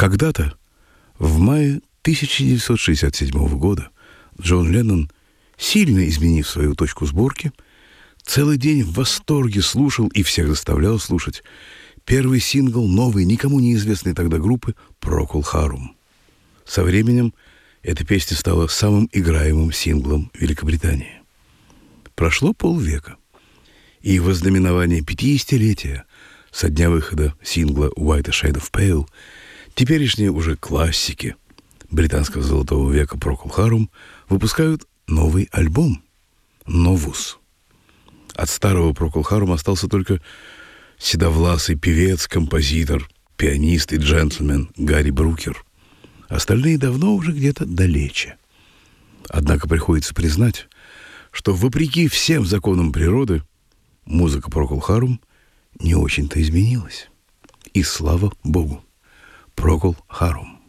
Когда-то, в мае 1967 года, Джон Леннон, сильно изменив свою точку сборки, целый день в восторге слушал и всех заставлял слушать первый сингл новой, никому неизвестной тогда группы Procol Harum. Со временем эта песня стала самым играемым синглом Великобритании. Прошло полвека, и в ознаменование 50-летия со дня выхода сингла «White a Shade of Pale» теперешние уже классики британского золотого века Procol Harum выпускают новый альбом «Novus». От старого Procol Harum остался только седовласый певец, композитор, пианист и джентльмен Гарри Брукер. Остальные давно уже где-то далече. Однако приходится признать, что вопреки всем законам природы музыка Procol Harum не очень-то изменилась. И слава богу, Procol Harum.